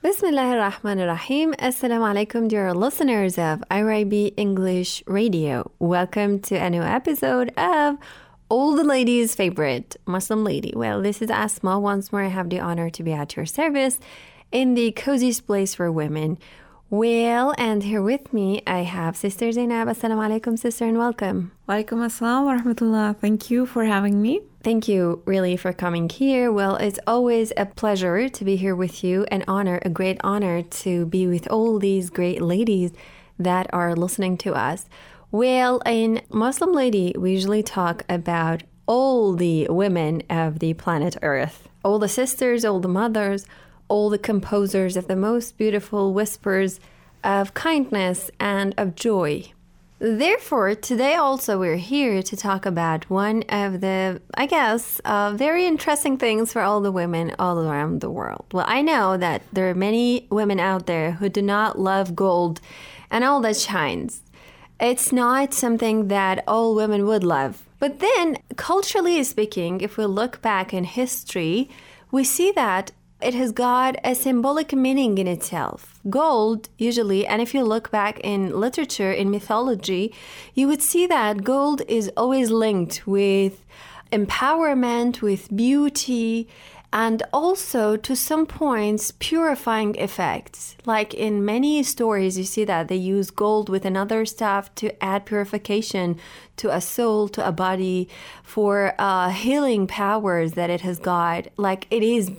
Bismillah ar-Rahman ar-Rahim. Assalamu alaikum, dear listeners of IRIB English Radio. Welcome to a new episode of all the ladies' favorite Muslim lady. Well, this is Asma. Once more, I have the honor to be at your service in the coziest place for women. Well, and here with me, I have Sister Zainab. Assalamu alaikum, sister, and welcome. Walaikum assalam wa rahmatullah. Thank you for having me. Thank you really for coming here. Well, it's always a pleasure to be here with you, a great honor to be with all these great ladies that are listening to us. Well, in Muslim Lady, we usually talk about all the women of the planet Earth, all the sisters, all the mothers, all the composers of the most beautiful whispers of kindness and of joy. Therefore, today also we're here to talk about one of the, very interesting things for all the women all around the world. Well, I know that there are many women out there who do not love gold and all that shines. It's not something that all women would love. But then, culturally speaking, if we look back in history, we see that it has got a symbolic meaning in itself. Gold, usually, and if you look back in literature, in mythology, you would see that gold is always linked with empowerment, with beauty, and also, to some points, purifying effects. Like in many stories, you see that they use gold with another stuff to add purification to a soul, to a body, for healing powers that it has got. Like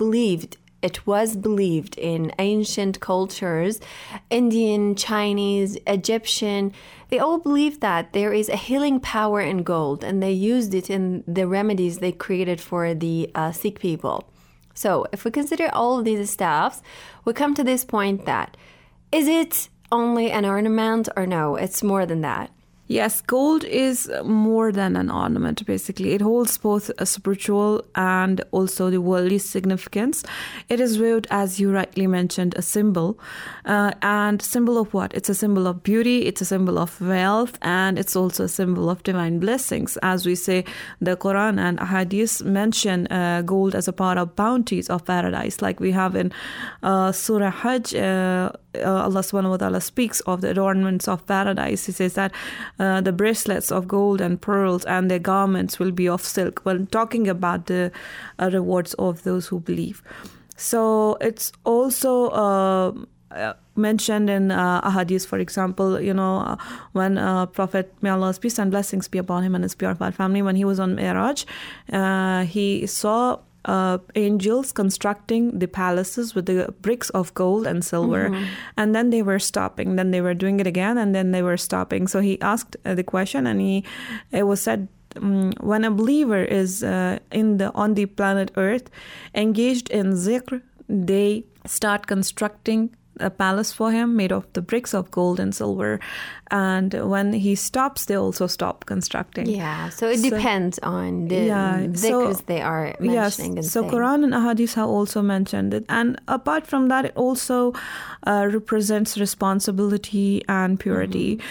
it was believed in ancient cultures, Indian, Chinese, Egyptian. They all believed that there is a healing power in gold, and they used it in the remedies they created for the sick people. So if we consider all of these stuffs, we come to this point that, is it only an ornament or no? It's more than that. Yes, gold is more than an ornament, basically. It holds both a spiritual and also the worldly significance. It is viewed, as you rightly mentioned, a symbol. And symbol of what? It's a symbol of beauty, it's a symbol of wealth, and it's also a symbol of divine blessings. As we say, the Quran and Hadith mention gold as a part of bounties of paradise. Like we have in Surah Hajj, Allah subhanahu wa ta'ala speaks of the adornments of paradise. He says that the bracelets of gold and pearls and their garments will be of silk, when talking about the rewards of those who believe. So it's also mentioned in ahadith, for example, when Prophet, may Allah's peace and blessings be upon him and his purified family, when he was on Mi'raj, he saw angels constructing the palaces with the bricks of gold and silver. Mm-hmm. And then they were stopping. Then they were doing it again, and then they were stopping. So he asked the question, and it was said, when a believer is on the planet Earth, engaged in zikr, they start constructing a palace for him made of the bricks of gold and silver, and when he stops, they also stop constructing. Yeah, so it depends on the dhikrs they are mentioning. Yes, and so saying. Quran and Ahadith have also mentioned it, and apart from that, it also represents responsibility and purity.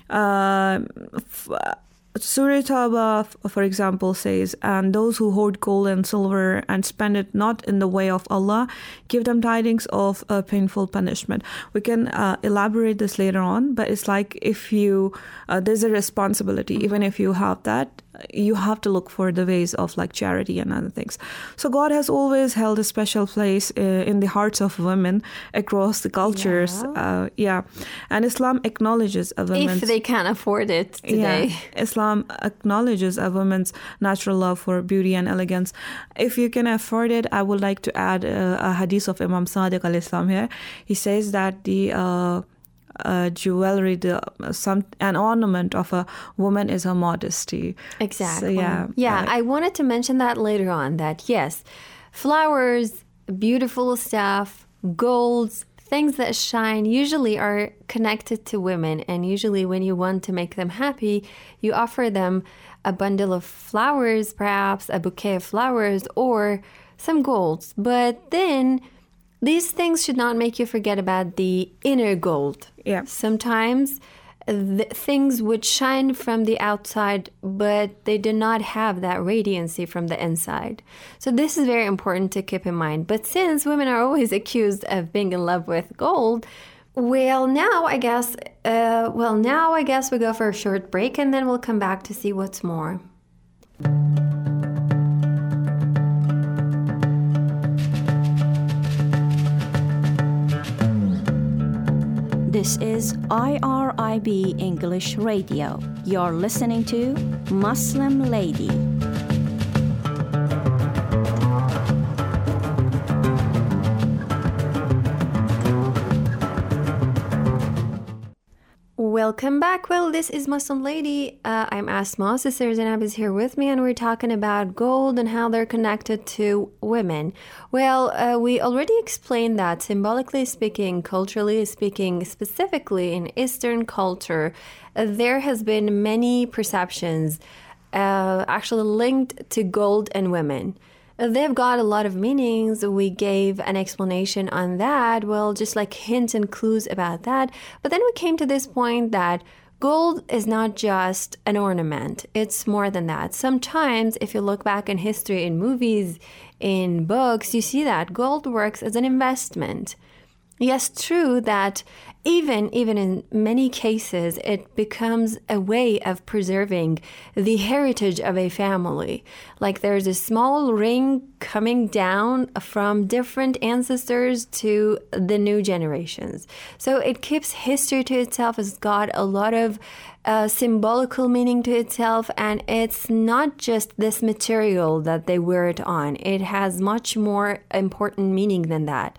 Surah Tawbah, for example, says, and those who hoard gold and silver and spend it not in the way of Allah, give them tidings of a painful punishment. We can elaborate this later on, but it's like if there's a responsibility, even if you have that, you have to look for the ways of like charity and other things. So God has always held a special place in the hearts of women across the cultures. And Islam acknowledges a woman's... If they can afford it today. Yeah. Islam acknowledges a woman's natural love for beauty and elegance. If you can afford it, I would like to add a hadith of Imam Sadiq al-Islam here. He says that the jewelry, an ornament of a woman is her modesty. Exactly. So, I wanted to mention that later on, that yes, flowers, beautiful stuff, golds, things that shine usually are connected to women, and usually when you want to make them happy, you offer them a bundle of flowers, perhaps a bouquet of flowers, or some golds. But then these things should not make you forget about the inner gold. Yeah. Sometimes things would shine from the outside, but they did not have that radiancy from the inside. So this is very important to keep in mind. But since women are always accused of being in love with gold, now I guess we go for a short break and then we'll come back to see what's more. This is IRIB English Radio. You're listening to Muslim Lady. Welcome back. Well, this is Muslim Lady. I'm Asma. Sister Zainab is here with me, and we're talking about gold and how they're connected to women. Well, we already explained that symbolically speaking, culturally speaking, specifically in Eastern culture, there has been many perceptions actually linked to gold and women. They've got a lot of meanings. We gave an explanation on that, well, just like hints and clues about that. But then we came to this point that gold is not just an ornament. It's more than that. Sometimes, if you look back in history, in movies, in books, you see that gold works as an investment. Yes, true that even in many cases, it becomes a way of preserving the heritage of a family. Like there's a small ring coming down from different ancestors to the new generations. So it keeps history to itself. It's got a lot of symbolical meaning to itself, and it's not just this material that they wear it on. It has much more important meaning than that.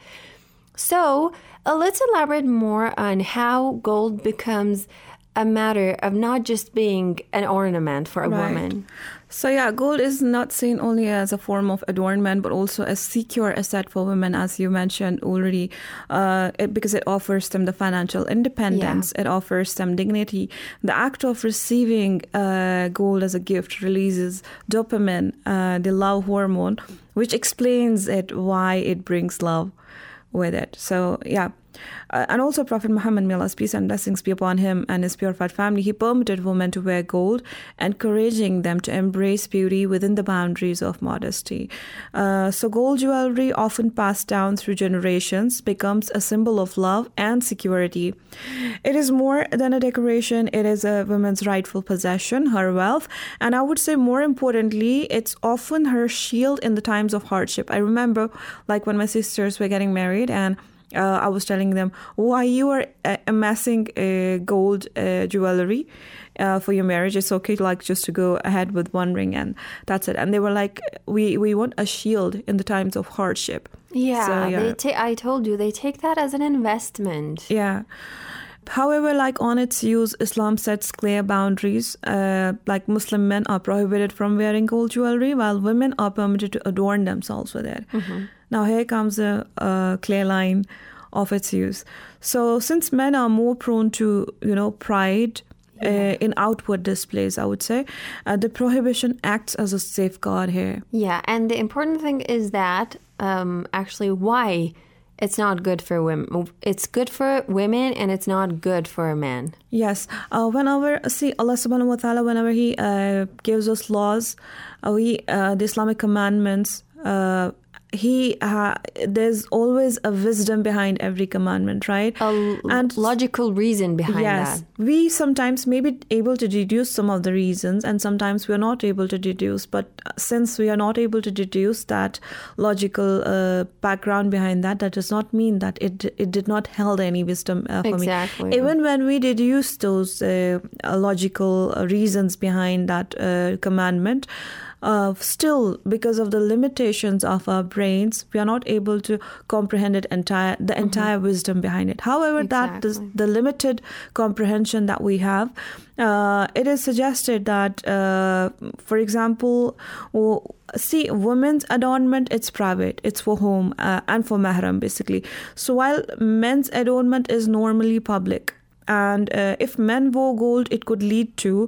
So let's elaborate more on how gold becomes a matter of not just being an ornament for a woman. So yeah, gold is not seen only as a form of adornment, but also a secure asset for women, as you mentioned already, because it offers them the financial independence. Yeah. It offers them dignity. The act of receiving gold as a gift releases dopamine, the love hormone, which explains why it brings love with it. So yeah. And also Prophet Muhammad, may Allah's peace and blessings be upon him and his purified family, he permitted women to wear gold, encouraging them to embrace beauty within the boundaries of modesty. So gold jewelry, often passed down through generations, becomes a symbol of love and security. It is more than a decoration. It is a woman's rightful possession, her wealth, and I would say more importantly, it's often her shield in the times of hardship. I remember like when my sisters were getting married, and I was telling them, why you are amassing gold jewelry for your marriage. It's okay like just to go ahead with one ring and that's it. And they were like, we want a shield in the times of hardship. Yeah, so, yeah. I told you, they take that as an investment. Yeah. However, like on its use, Islam sets clear boundaries. Like Muslim men are prohibited from wearing gold jewelry, while women are permitted to adorn themselves with it. Mm-hmm. Now here comes a clear line of its use. So since men are more prone to, pride in outward displays, I would say, the prohibition acts as a safeguard here. Yeah, and the important thing is that actually why it's not good for women. It's good for women and it's not good for a man. Yes. Allah subhanahu wa ta'ala, whenever he gives us laws, the Islamic commandments, there's always a wisdom behind every commandment, right? And logical reason behind that. We sometimes may be able to deduce some of the reasons, and sometimes we are not able to deduce. But since we are not able to deduce that logical background behind that, that does not mean that it did not hold any wisdom for me. Even when we deduce those logical reasons behind that commandment, still, because of the limitations of our brains, we are not able to comprehend the entire wisdom behind it. However, that is the limited comprehension that we have. It is suggested that, for example, women's adornment, it's private, it's for home and for mahram, basically. So while men's adornment is normally public, and if men wore gold, it could lead to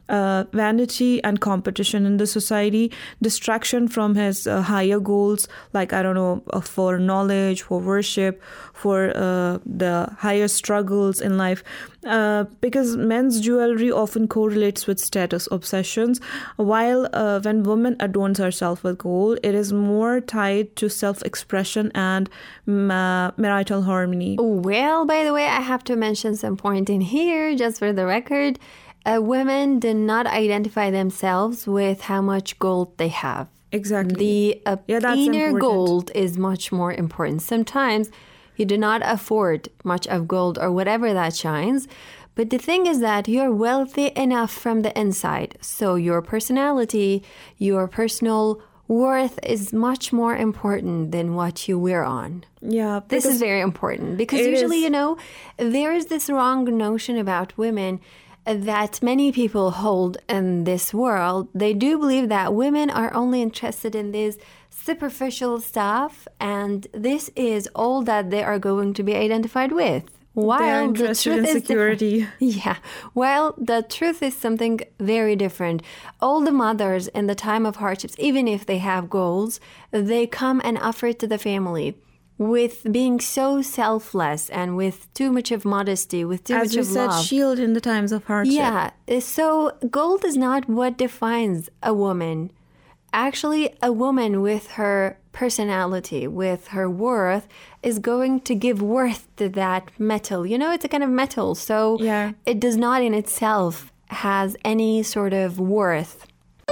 vanity and competition in the society, distraction from his higher goals, like, I don't know, for knowledge, for worship, for the higher struggles in life. Because men's jewelry often correlates with status obsessions, while when woman adorns herself with gold, it is more tied to self-expression and marital harmony. Well, by the way, I have to mention some point in here, just for the record. Women do not identify themselves with how much gold they have. Exactly. The inner gold is much more important. Sometimes you do not afford much of gold or whatever that shines. But the thing is that you're wealthy enough from the inside. So your personality, your personal worth is much more important than what you wear on. Yeah. This is very important because usually, there is this wrong notion about women that many people hold in this world. They do believe that women are only interested in this superficial stuff, and this is all that they are going to be identified with. While the truth is security. Yeah. Well, the truth is something very different. All the mothers in the time of hardships, even if they have goals, they come and offer it to the family with being so selfless and with too much of modesty, with too much of love. As you said, shield in the times of hardship. Yeah. So gold is not what defines a woman. Actually, a woman with her personality, with her worth, is going to give worth to that metal. It's a kind of metal, so it does not in itself has any sort of worth.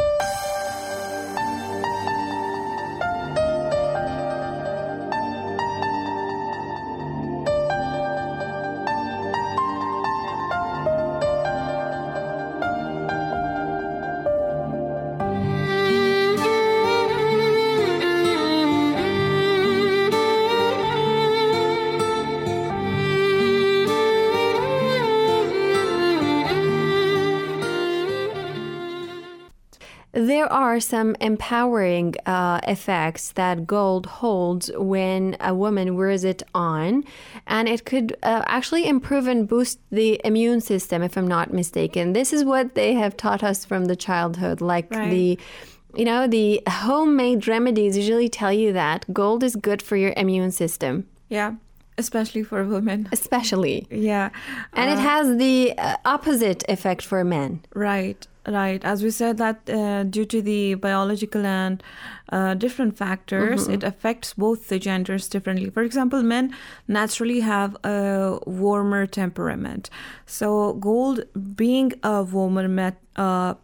There are some empowering effects that gold holds when a woman wears it on, and it could actually improve and boost the immune system, if I'm not mistaken. This is what they have taught us from the childhood, like the homemade remedies usually tell you that gold is good for your immune system. Yeah. Especially for women. Especially. Yeah. And it has the opposite effect for men. Right. As we said that due to the biological and different factors, it affects both the genders differently. For example, men naturally have a warmer temperament. So gold being a warmer metal,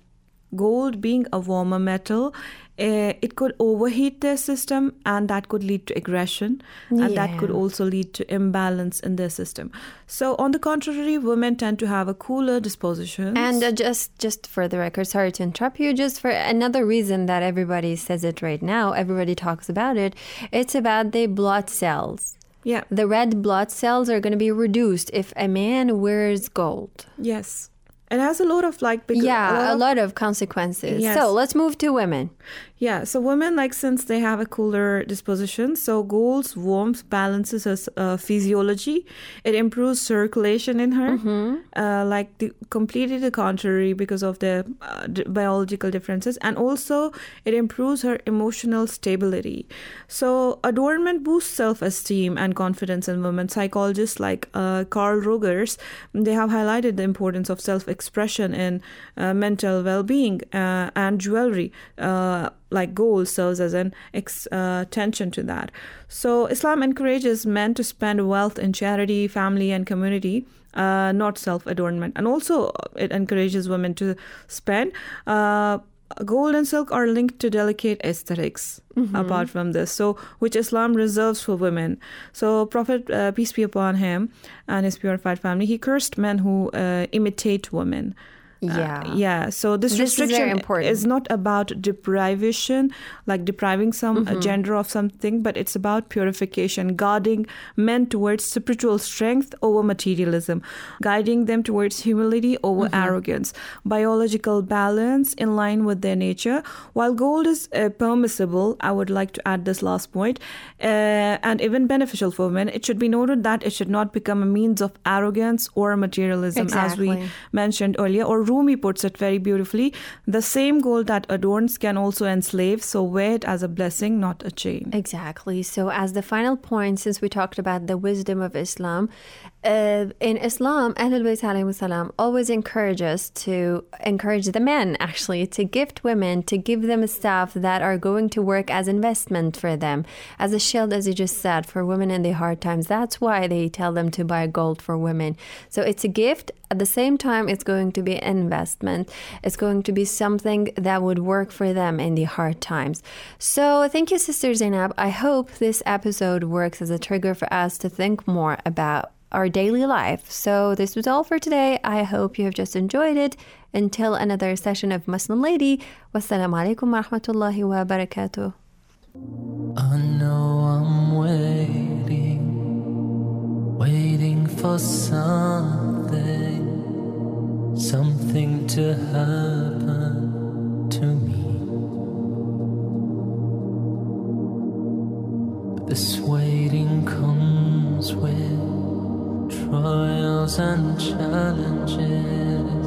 it could overheat their system, and that could lead to aggression, and that could also lead to imbalance in their system. So on the contrary, women tend to have a cooler disposition. And just for the record, sorry to interrupt you, just for another reason that everybody says it right now, everybody talks about it, it's about the blood cells. Yeah. The red blood cells are going to be reduced if a man wears gold. Yes. It has a lot of a lot of consequences. Yes. So let's move to women. Yeah, so women, since they have a cooler disposition, so gold's warmth balances her physiology. It improves circulation in her, completely the contrary because of the biological differences. And also, it improves her emotional stability. So adornment boosts self-esteem and confidence in women. Psychologists like Carl Rogers, they have highlighted the importance of self-expression in mental well-being, and jewelry like gold serves as an extension to that. So Islam encourages men to spend wealth in charity, family, and community, not self-adornment. And also it encourages women to spend. Gold and silk are linked to delicate aesthetics apart from this, so which Islam reserves for women. So Prophet, peace be upon him and his purified family, he cursed men who imitate women. So this restriction is not about deprivation, like depriving some gender of something, but it's about purification, guarding men towards spiritual strength over materialism, guiding them towards humility over arrogance, biological balance in line with their nature. While gold is permissible, I would like to add this last point, and even beneficial for women, it should be noted that it should not become a means of arrogance or materialism, as we mentioned earlier, or Rumi puts it very beautifully. The same gold that adorns can also enslave, so wear it as a blessing, not a chain. Exactly. So as the final point, since we talked about the wisdom of Islam, in Islam, Ahlul Bayt alayhi salam always encourage the men actually to gift women, to give them stuff that are going to work as investment for them, as a shield, as you just said, for women in the hard times. That's why they tell them to buy gold for women. So it's a gift. At the same time, it's going to be an investment. It's going to be something that would work for them in the hard times. So thank you, Sister Zainab. I hope this episode works as a trigger for us to think more about our daily life. So this was all for today. I hope you have just enjoyed it. Until another session of Muslim Lady, wassalamu alaikum wa rahmatullahi wa barakatuh. I know I'm waiting for something to happen to me. But this waiting comes with trials and challenges.